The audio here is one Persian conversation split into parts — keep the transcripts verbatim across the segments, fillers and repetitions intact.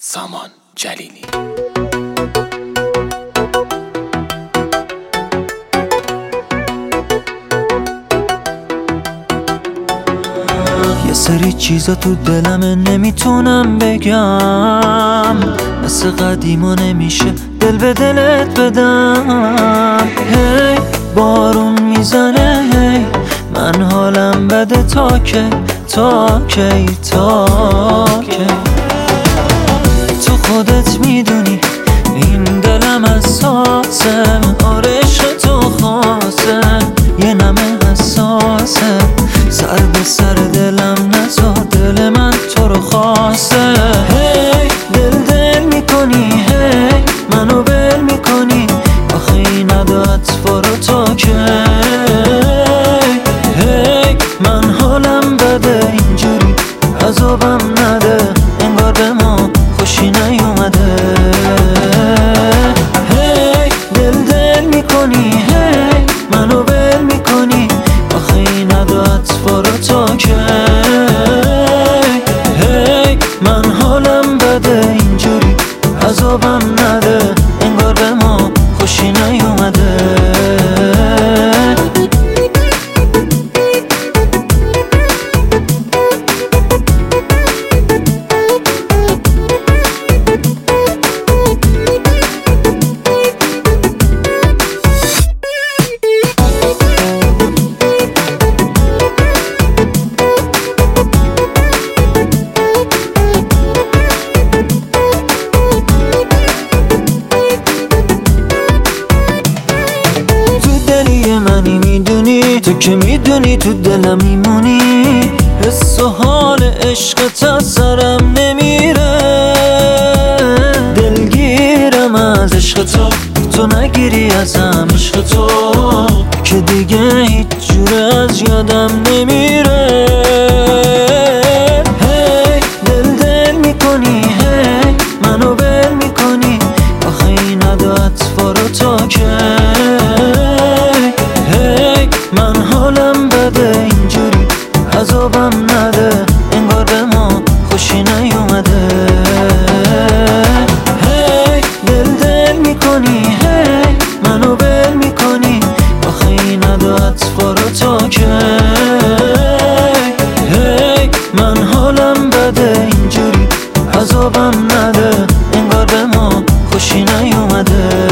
سامان جلیلی. یه سری چیزا تو دلمه نمیتونم بگم، مثل قدیما نمیشه دل به دلت بدم. هی بارون میزنه، هی من حالم بده، تا که تا کی تا کی تو خودت میدونی این دلم حساسه، آره عشق تو خاصه، یه نمه حساسه، سر به سر دلم نزا، دل من تو رو خواسته. هی دل دل میکنی، هی منو بل میکنی، آخه این عدت رو تا که هی من حالم بده، اینجوری عذابم نده، انگار به ما خوشی نیومده. هی دل دل میکنی، هی منو بل میکنی، آخه این عدت رو تا که هی من حالم بده، اینجوری عذابم نده، انگار به ما خوشی نیومده. منی میدونی، تو که میدونی تو دلم میمونی، حس و حال عشقت از سرم نمیره، دلگیرم از عشق تو، تو نگیری ازم عشق تو، که دیگه هیچ جوره از یادم نمیره. هی دل دل میکنی، هی منو بل میکنی، آخه این عدت رو تا که من حالم بده، اینجوری عذابم نده، انگار به ما خوشی نیومده. هی دل دل میکنی، هی منو بل میکنی، آخه این عدت رو تا که هی من حالم بده، اینجوری عذابم نده، انگار به ما خوشی نیومده.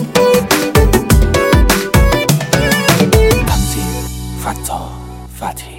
فتح فتحی